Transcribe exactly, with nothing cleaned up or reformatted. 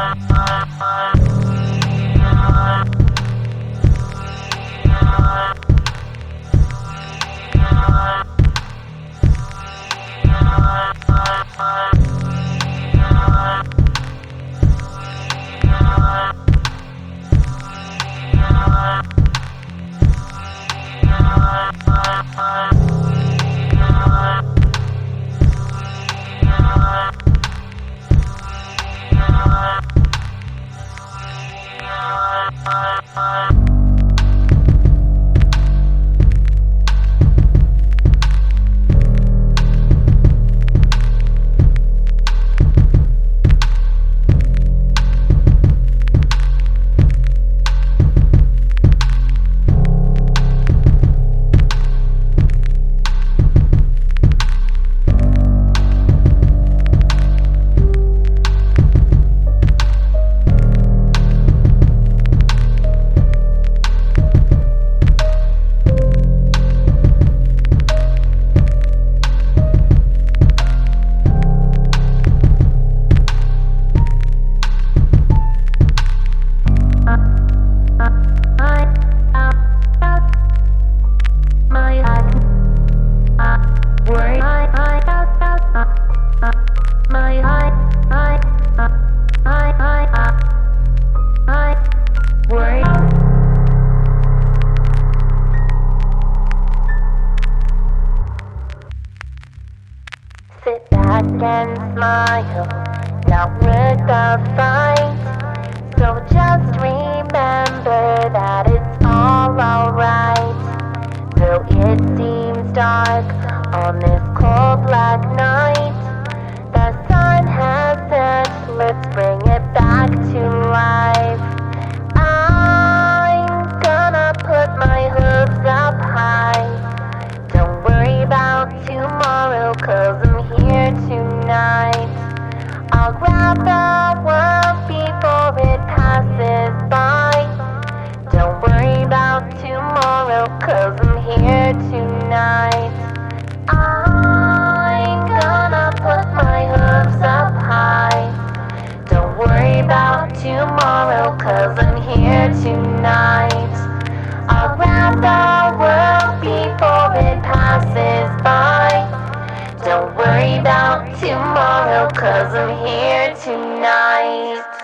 Sit back and smile, not with the fight. So just remember that it's all alright. Though it seems dark on this cold black night, the sun has set, let's bring it back to life. I'm gonna put my hooves up high. Don't worry about tomorrow, cause I'm here tonight. I'll grab the world before it passes by. Don't worry about tomorrow, cause I'm here tonight. I'm gonna put my hooves up high. Don't worry about tomorrow, cause I'm here tonight. I'll grab the world before it passes by. Don't worry about tomorrow, cause I'm here tonight.